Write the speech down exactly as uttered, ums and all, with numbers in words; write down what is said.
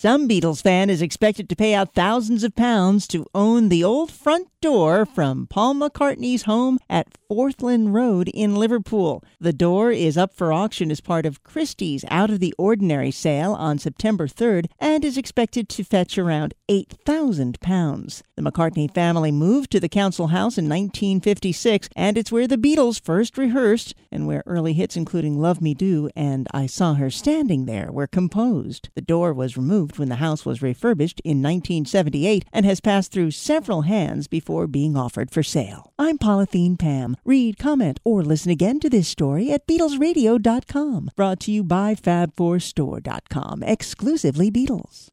Some Beatles fan is expected to pay out thousands of pounds to own the old front door from Paul McCartney's home at Forthland Road in Liverpool. The door is up for auction as part of Christie's Out of the Ordinary sale on September third and is expected to fetch around eight thousand pounds. The McCartney family moved to the council house in nineteen fifty-six, and it's where the Beatles first rehearsed and where early hits including Love Me Do and I Saw Her Standing There were composed. The door was removed when the house was refurbished in nineteen seventy-eight and has passed through several hands before being offered for sale. I'm Polythene Pam. Read, comment, or listen again to this story at Beatles Radio dot com. Brought to you by Fab four Store dot com. Exclusively Beatles.